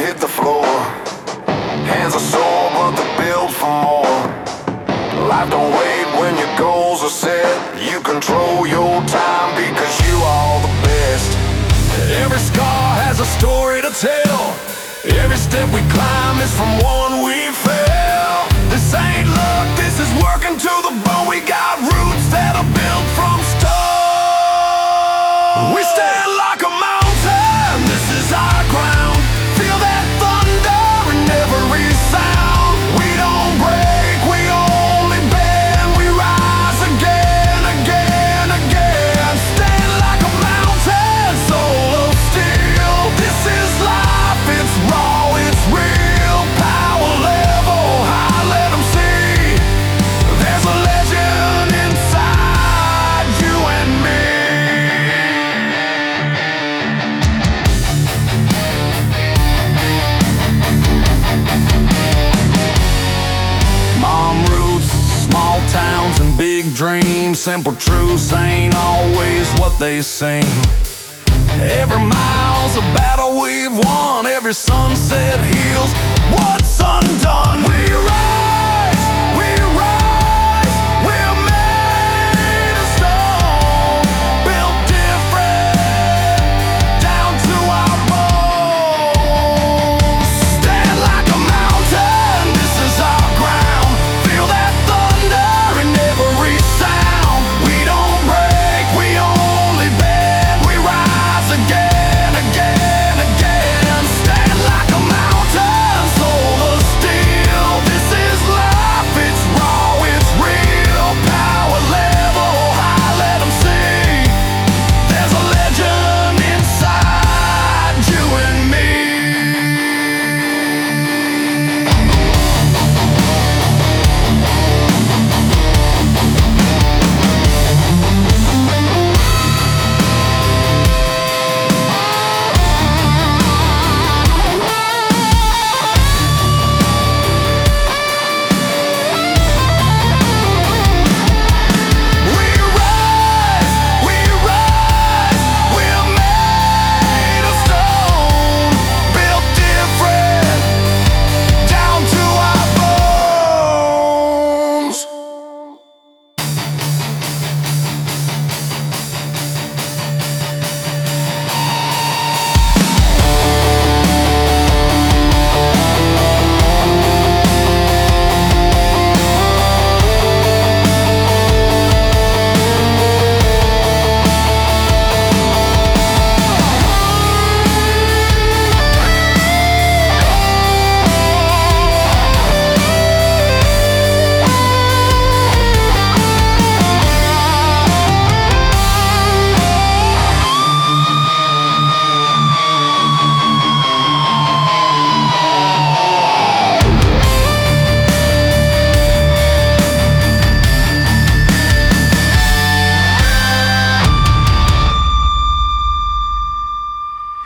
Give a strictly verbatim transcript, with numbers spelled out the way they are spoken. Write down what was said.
hit the floor. Hands are sore, but they're built for more. Life don't wait when your goals are set. You control your time because you are the best. Every scar has a story to tell. Every step we climb is from one we fell. This ain't luck, this is working to the bone. We got roots that are built from stone. We stand like a mountain, this is our ground. Feel that thunder in every sound. We don't break, we only bend. We rise again, again, again. Stand like a mountain, soul of steel. This is life, it's raw, it's real. Power level high, let 'em see. There's a legend inside you and me. Mom roots, small towns and big dreams. Simple truths ain't always what they seem. Every mile's a battle we've won. Every sunset heals what's undone. We